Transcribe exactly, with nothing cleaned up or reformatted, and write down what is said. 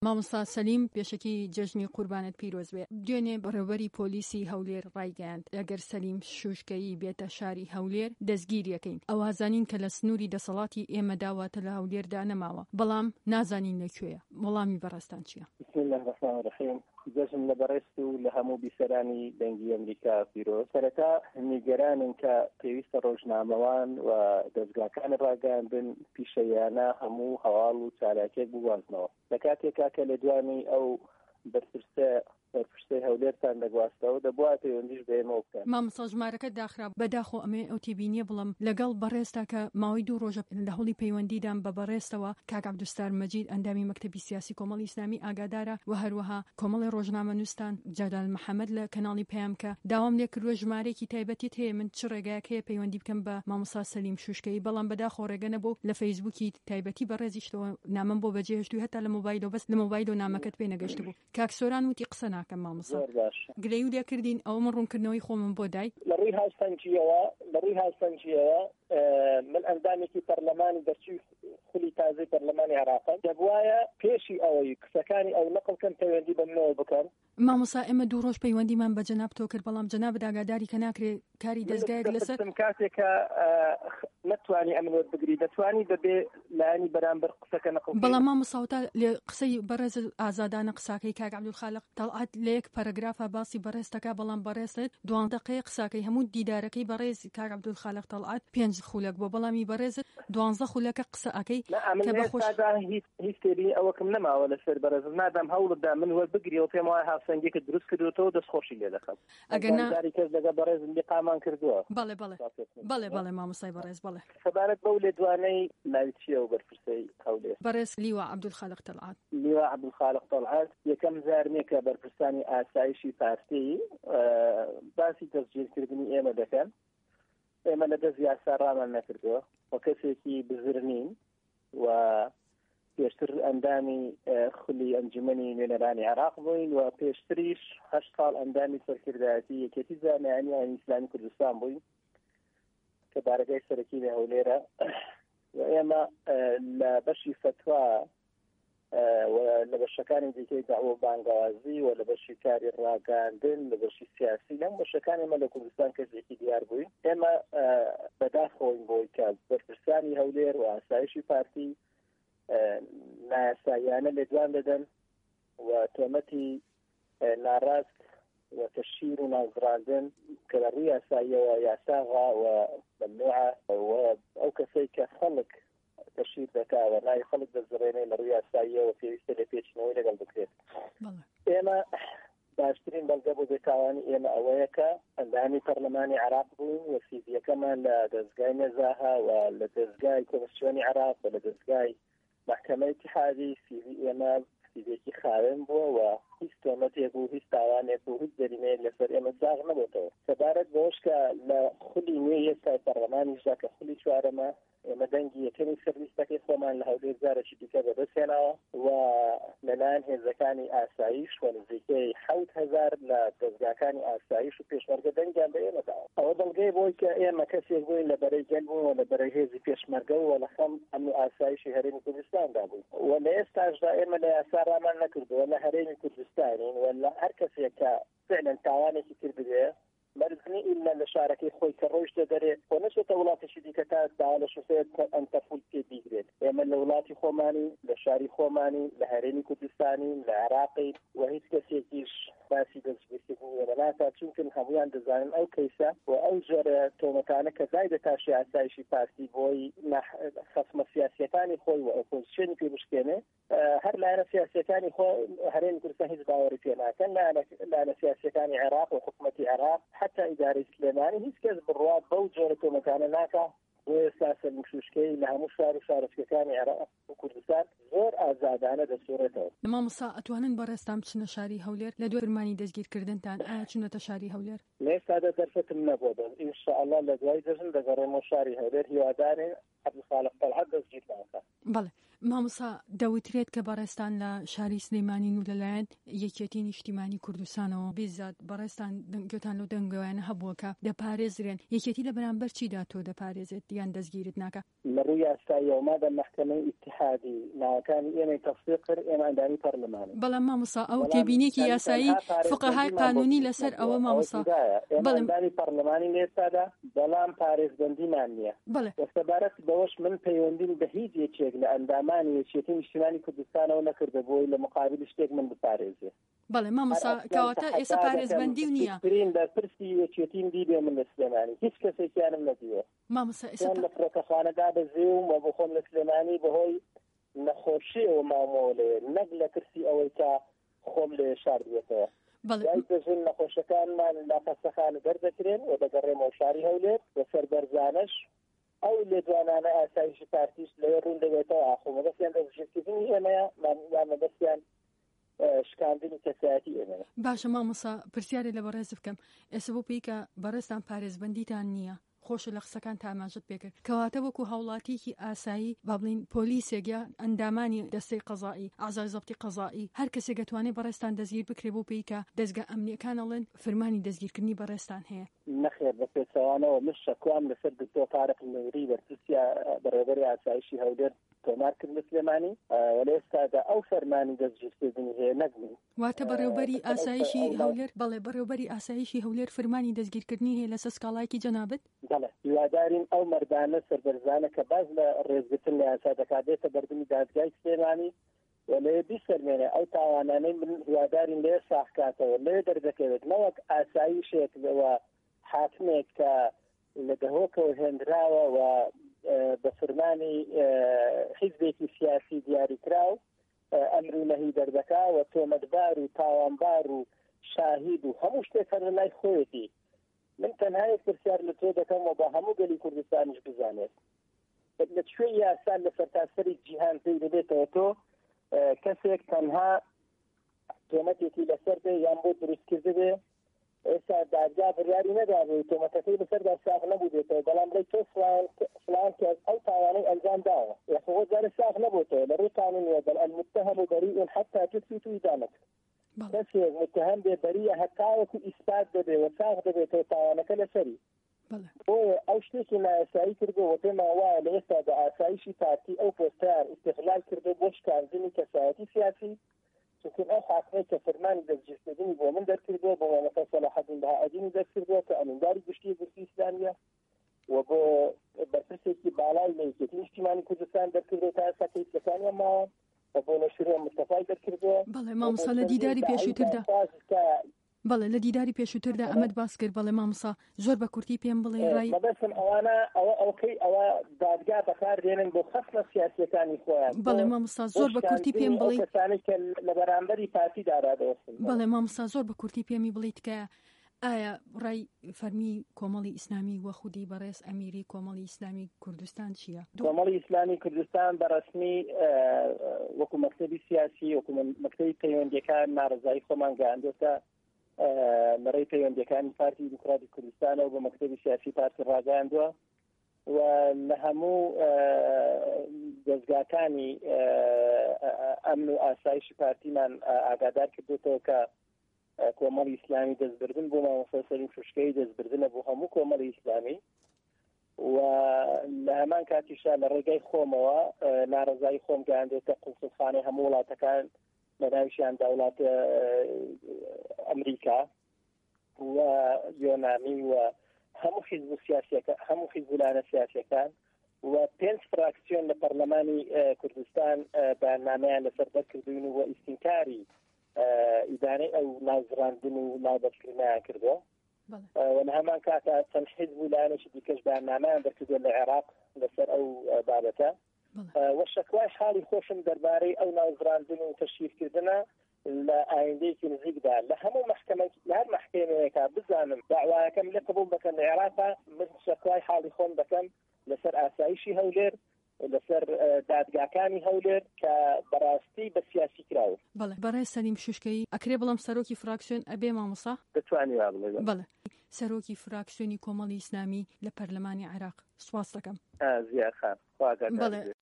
مامۆستا سەلیم پێشەکی جەژنی قوربانت پیرۆز بێ. دوێنێ بەڕێوەبەری پۆلیسی هەولێر ڕایگەیاند ئەگەر سەلیم شوشکەیی بێتە شاری هەولێر دەستگیریەکەین. ئەوازانین کە لە سنووری دەسەڵاتی ئێمە داواتە لە هەولێردا نەماوە، بەڵام نازانین لەکوێیە. وەڵامی بەڕێستان چییە؟ بسم الله الرحمن الرحیم. جەژن لە بەڕێست و لە هەموو بیسەرانی دەنگی ئەمریکا پیرۆز. سەرەتا نیگەرانن کە پێویستە ڕۆژنامەوان و دەستگاکان ڕاگەاندن پیشەیانە هەموو هەواڵ و چالاکیێک بوازنەوە. لە کاتێکا کە لە دوانی ئەو بەرپرسە بەرپرسەی هەولێرتان دەگواستەوە دەبووە پەیوەندیش بێمەوە بکەن. مامۆستا ژمارەکە داخرا بەداخۆ ئەمێ ئەو تێبینیە بڵم لەگەڵ بەڕێستا کە ماوەی دوو ڕۆژە لە هەوڵی پەیوەندیدان بە بەڕێستەوە کاک عەبدولستار مەجید ئەندامی مەکتەبی سیاسی کۆمەڵی ئیسلامی ئاگادارە و هەروەها کۆمەڵی ڕۆژنامە نووسان جەلال محەممەد لە کەناڵی پەیام کە داوام لێ کردووە ژمارەیەکی تایبەتیت هەیە من چ ڕێگایەک هەیە پەیوەندی بکەم بە مامۆستا سەلیم شوشکەیی، بەڵام بەداخۆ ڕێگە نەبوو لە فەیسبووکی تایبەتی بەڕێزیشتەوە نامەم بۆ بەجێهێشتووی هەتا لە مۆبایلەوە بەس لە مۆبایل و نامەکەت پێ نەگەشت بوو. کاک سۆران وتی قسە ناکەم مامۆستا گرەی و لێکردین ئەوە من ڕوونکردنەوەی خۆمم بۆ دای لە ڕووی هاوسەنگیەوە لە ڕووی هاوسەنگیەوە من ئەندامێکی پەرلەمانی دەرچووی خولی تازەی پەرلەمانی عێراقە دەبوایە پێشی ئەوەی قسەکانی ئەو نەقڵکەن پەیوەندی بەمنەوە بکەن. مامۆستا ئێمە دوو ڕۆژ پەیوەندیمان بە جەناب تۆ کرد، بەڵام جەناب داگاداری کە ناکرێ کاری دەستگایەک لەسەر کاتێکە نەتوانی ئەمنوت بگری دەتوانی بەبێ لایانی بەرامبەر قسەکە نەقڵ. بەڵام مامۆستا لێ قسەی بەڕێز ئازادانە قساکەی کاک عەبدولخالق تەڵعات لە یەک پەرەگرافە باسی بەڕێستەکە، بەڵام بەڕێستت دوانزدەقەیە قساکەی هەموو دیدارەکەی بەڕێز کاک عەبدولخالق تەڵعات پێنج خولەک بۆ، بەڵامی بەڕێزت دوانزدە خولەکە قسەکەی کە بەخۆش هیچ تێبینی ئەوەکەم نەماوە لەسەر بەڕێز نادام هەوڵدا من وەربگریەوە پێم وایە هاوسەنگێکت دروست کردوێتەوە دەستخۆشی لێ دەکەم. ئەگەر کەس لەگە بەڕێز لیقامان کردووە. بەڵێ بەڵێ بەڵێ بەڵێ مامۆستای بەڕێز بەڵێ. سەبارەت بەو لێدوانەی ناوی چییە و بەرپرسەی هەولێر؟ بەڕێز لیوا عەبدولخالق تەڵعات. لیوا عەبدولخالق تەڵعات یەکەم جارێکە بەرپرسانی ئاسایشی پارتی باسی دەستگیرکردنی ئێمە دەکەن. ئێمە لە دەست یاسا ڕامان نەکردووە و کەسێکی بزر نین و پێشتر ئەندامی خولی ئەنجومەنی نوێنەرانی عێراق بووین و پێشتریش هەشت ساڵ ئەندامی سەرکردایەتی یەکێتی جامعانی ئیسلامی کوردستان بووین کە بارگای سەرەکی لە هەولێرە و ئێمە لە بەشی فتوا و لە بەشەکانی دیکەی داوە بانگوازی و لە بەشی کاری ڕاگەاندن لە بەشی سیاسی لەم بەشەکان ئێمە لە کوردستان کەسێکی دیار بووین. ئێمە بەداخەوەین بۆی کە بەرپرسانی هەولێر و ئاسایشی پارتی نایاساییانە لێدوان دەدەن و تۆمەتی ناڕاست و تەشیر و نازڕاندن کە لە ڕووی یاساییەوە یاساغا و ممنوعە و ئەو کەسەی کە خەڵک تەشیر دەکا و نای خەڵک دەزڕێنێ لە ڕووی یاساییەوە پێویستە لە پێچینەوەی لەگەڵ بکرێت. ئێمە باشترین بەڵگە بۆ بێتاوانی ئێمە ئەوەیە کە ئەندامی پەرلەمانی عێراق بووین و سیڤیەکەمان لە دەستگای نەزاها و لە دەستگای کۆمسیۆنی عێراق و لە دەستگای محکمەی اتحادی سیڤی ئێمە سیڤێکی خاوێن بووە و هیچ تۆمەتێک و هیچ تاوانێک و هیچ دەرینەیەک لەسەر ئێمە ساغ نەبووتەوە. سەبارەت بەوەش کە لە خولی نوێ ئێستا پەرلەمانیشدا کە خولی چوارەمە ئێمە دەنگی یەکەمی سەرڤیسەکەی خۆمان لە هەولێر جارێکی دیکە بەدەستهێناوە و لەلایەن هێزەکانی ئاسایش و نزیکەی حەوت هەزار لە دەستگاکانی ئاسایش و پێشمەرگە دەنگیان بە ئێمەداوە. ئەوە دڵگەی بۆی کە ئێمە کەسێک بووین لە بەرەی گەل بوون و لە بەرەی هێزی پێشمەرگە و لە خەم ئەمن و ئاسایشی هەرێمی کوردستاندا بووین و لە ئێستاشدا ئێمە لە یاسا ڕامان نەکردووە لە هەرێمی کوردستانین و لە هەر کەسێک کە فعلا تاوانێکی کردبێ مەرزنی ئیلا لە شارەکەی خۆی کە ڕۆیشتە دەرێ بۆ نەچێتە وڵاتێکی دیکە تا داوا لە شوفێر ئەنتەفول پێ بیگرێت. ئێمە لە وڵاتی خۆمانی لە شاری خۆمانی لە هەرێمی کوردستانی لە عێراقی و هیچ کەسێکیش باسی دەستگیرکردنی ئێمە ناکا چونکە هەمویان دەزانن ئەو کەیسە و ئەو جۆرە تۆمەتانە کە دای دەتاشی ئاسایشی پارتی بۆی خەسمە سیاسیەکانی خۆی و ئۆپۆزیسیۆنی پێ بشکێنێ هەر لایەنە سیاسیەکانی خۆ هەرێمی کوردستان هیچ باوەڕی پێ ناکەن، لایەنە سیاسیەکانی عێراق و حکوومەتی عێراق حتى ئیدارەی سلێمانی هیچ کەس بڕوات بەو جۆرە تۆمەتانە ناکا بۆ ئێستا سەرمشوشکەی لە هەموو شار و شارۆچکەکانی عێراق و کوردستان زۆر ئازادانە دەسوڕێتەوە. مامۆستا ئەتوانن بەڕێستان بچنە شاری هەولێر لە دوای فرمانی دەستگیرکردنتان ئایا چونەتە شاری هەولێر؟ لە ئێستادا دەرفەتم نەبووە بەس ئینشاءالله لە دوای دەژن دەگەڕێمەوە شاری هەولێر. هیوادارێ عەبدولخالق تەلحەت دەستگیر ناکات. بەڵێ مامۆستا دەوترێت کە بەڕێستان لە شاری سلەیمانین و لەلایەن یەکێتی نیشتیمانی کوردستانەوە بێزات بەڕێستان گوتان لەو دەنگەوەیانە هەبووە کە دەپارێزرێن یەکێتی لە بەرامبەر چیدا تۆ دەپارێزێت یان دەستگیرت ناکات؟ لە ڕووی یاساییەوە دە مەحکەمەی ئیتحادی ناوەکانی ئێمەی تەفسیق کرد ئێمە ئەندامی پەرلەمانی. بەڵام مامۆستا ئەو تێبینێکی یاسایی فقەهای قانونی لەسەر ئەوە مامۆستا ئەندامی پەرلەمانی لێستادا بەڵام پارێزبەندیمان نییە. بەڵێ وەسەبارەت بەوەش من پەیوەندیم بە هیچ یەکێک لە ئەندامانی یەکێتی نیشتیمانی کوردستانەوە نەکردە بۆی لە مقابل شتێک من بپارێزێ. بەڵێ مامۆستا کەواتە ئێستا پارێزبەندی و نییە. ترین لە پرسی یەکێتیم دیبێ من لە سلێمانی هیچ کەسێکیانم نەدیوە. مامۆستا ئێستا لە فڕۆکەخانەدا بەزێوم و بۆ خۆم لە سلێمانی بەهۆی نەخۆشیەوە مامەوە لێ نەک لە پرسی ئەوەی تا خۆم لێ شاردوێتەوە. دەژن نەخۆشەکانمان لا قەسەخانە دەردەکرێن و دەگەڕێمەوە شاری هەولێر بە سەربەرزانش ئەو لێدوانانە ئاسایشی پارتیش لەوێ ڕوون دەبێتەوە ئاخۆمە دەستیان دەستگیرکردنی ئێمەیە یانە دەستیان شکاندنی کەسایەتی ئێمەیە. باشە مامۆستا پرسیارێ لە بەڕێز بکەم ئێستا بۆ پێی کە بەڕێستان پارێزبەندیتان نییە خۆشە لە قسەکان تاماژت پێکرد کەواتە وەکو هاوڵاتیکی ئاسایی با بڵین پۆلیسێک یا ئەندامانی دەستەی قەزایی ئازای زەبتی قەزایی هەر کەسێک دەتوانێت بەڕێستان دەستگیر بکرێ بۆ پێی کە دەستگا ئەمنیەکان ئەڵێن فەرمانی دەستگیرکردنی بەڕێستان هەیە. نەخێر بە پێچەوانەوە من شەکوام لەسەر دکتۆر تارق نووری بەرپرسیە بەڕێوەبەری ئاسایشی هەولێر تۆمار کرد لە سلێمانی وەلە ئێستادا ئەو فەرمانی دەستگیرکردنی هەیە نەگمین. واتە بەڕێوەبەری ئاسایشی هەولێر بەڵێ بەڕێوەبەری ئاسایشی هەولێر فەرمانی دەستگیرکردنی هەیە لەسەر سکاڵایەکی جەنابەت؟ بەڵێ هیوادارین ئەو مەردانە سەربەرزانە کە باز لە ڕێزگرتن لە یاسا دەکاتێتە بەردەمی دادگای سلێمانی وەلێ بیسەرمێنێ ئەو تاوانانەی من هیوادارین لێ ساحکاتەوە لێ دەردەکەوێت نەوەک ئاسایشێک لەوە حاکمێک کە لە دەهۆکەوە هێنراوە و بە فەرمانی حیزبێکی سیاسی دیاریکراو ئەمر و نەهی دەردەکا و تۆمەتبار و تاوانبار و شاهید و هەموو شتێک هەر لە لای خۆیەتی. من تەنها یەک پرسیار لە تۆ دەکەم و بە هەموو گەلی کوردستانیش بزانێت لە کوێ یاسا لە سەرتاسەری جیهان پێی دەبێتەوە تۆ کەسێک تەنها تۆمەتێکی لەسەر بێ یان بۆ دروستکردن بێ ئێستا دادگا بڕیاری نەدابێت تۆمەتەکەی بەسەردا ساغ نەبوودێتەوە بەڵام بڵێ تۆ فلان کەس ئەو تاوانەی ئەنجام داوە یاخۆ جارە ساغ نەبووتەوە لە ڕووی قانونیە بەل المتهم بەریء حتى تثبت إدانته. کەسێک متهم بێ بەریە هەتاوەکو ئیسپات دەبێ و ساغ دەبێتەوە تاوانەکە لەسەری. بۆیە ئەو شتێکی نایاسایی کردەوە پێمان وایە لە ئێستا بە ئاسایشی پارتی ئەو پۆستار ئیستیغلال کردو بۆ شکاندنی کەسایەتی سیاسی چونکە ئەو حاکمەی کە فەرمانی دەستگیرکردنی بۆ من دەرکردووە بۆ مامۆستا سەلاحەدین بەهائەدینی دەرکردووە کە ئەمینداری گشتی گورسی ئیسلامیە و بۆ بەرپرسێکی بالای لە یەکێتی نیشتیمانی کوردستان دەرکردووە تا ئێستا کەیسەکانیان ماوە و بۆ نەشریە مستەفای دەرکردووە. بەڵێ مامۆستا لە دیداری پێشووتردا بەڵێ لە دیداری پێشووتردا ئەمەد باس کرد بەڵێ مامۆستا زۆر بە کورتی پێم بڵێ ڕای مەبەستم ئەوانە ئەوە ئەوکەی ئەوە دادگا بەکاردێنن بۆ خەسمە سیاسیەکانی خۆیان. بەڵێ مامۆستا زۆر بە کورتی پێم بڵێ کەسانی کە لە بەرامبەری پارتی دارادەوەستن. بەڵێ مامۆستا زۆر بە کورتی پێمی بڵیت کە ئایا ڕای فەرمی کۆمەڵی ئیسلامی وە خودی بەڕێز ئەمیری کۆمەڵی ئیسلامی کوردستان چییە؟ کۆمەڵی ئیسلامی کوردستان بەڕەسمی وەکو مەکتەبی سیاسی وەکو مەکتەبی پەیوەندیەکان ناڕزایی خۆمان گەیاندووەتە لەڕێی پەیوەندیەکانی پارتی دیموکراتی کوردستانەوە بە مەکتەبی سیاسی پارتی ڕاگەیاندووە و لە هەموو دەستگاکانی ئەمن و ئاسایشی پارتیمان ئاگادار کردوێتەوە کە کۆمەڵی ئیسلامی دەستبردن بۆ مامۆستا سەلیم شوشکەی دەستبردنە بۆ هەموو کۆمەڵی ئیسلامی و لە هەمان کاتیشا لە ڕێگای خۆمەوە ناڕزایی خۆم گەیاندوێتە قوڵسڵخانەی هەموو وڵاتەکان لە ناویشیاندا وڵات ئەمریکا و یۆنامی و هەموو حیزب سیاسیەکە هەموو حیزبولانە سیاسیەکان و پێنج فراکسیۆن لە پەرلەمانی کوردستان بەیاننامەیان لەسەر دەرکردوون و ئیستینکاری ئیدارەی ئەو نازڕاندن و ناوبەرکردنیان کردووە و لە هەمان کاتا چەند حیزبولانێکی دیکەش بەیاننامەیان دەرکردووە لە عێراق لەسەر ئەو بابەتە و شەکوای حاڵی خۆشم دەربارەی ئەو ناوزڕاندن و تەشیرکردنە لە ئایندەیەکی نزیکدا لە هەموو محکەمەی لە هەر محکەمەیەکە بزانم داوایەکەم لێ قبول بکەن لە عێراقا من شەکوای حاڵی خۆم دەکەم لەسەر ئاسایشی هەولێر لەسەر دادگاکانی هەولێر کە بەڕاستی بە سیاسی کراوە. بەڵێ بەڕێز سەلیم شوشکەی ئەکرێ بڵم سەرۆکی فراکسیۆن ئەبێ مامۆستا؟ دەتوانی وا بڵێ. بەڵێ سەرۆکی فراکسیۆنی کۆمەڵی ئیسلامی لە پەرلەمانی عێراق سواس دەکەم. زیاد خان خواگە بەڵێ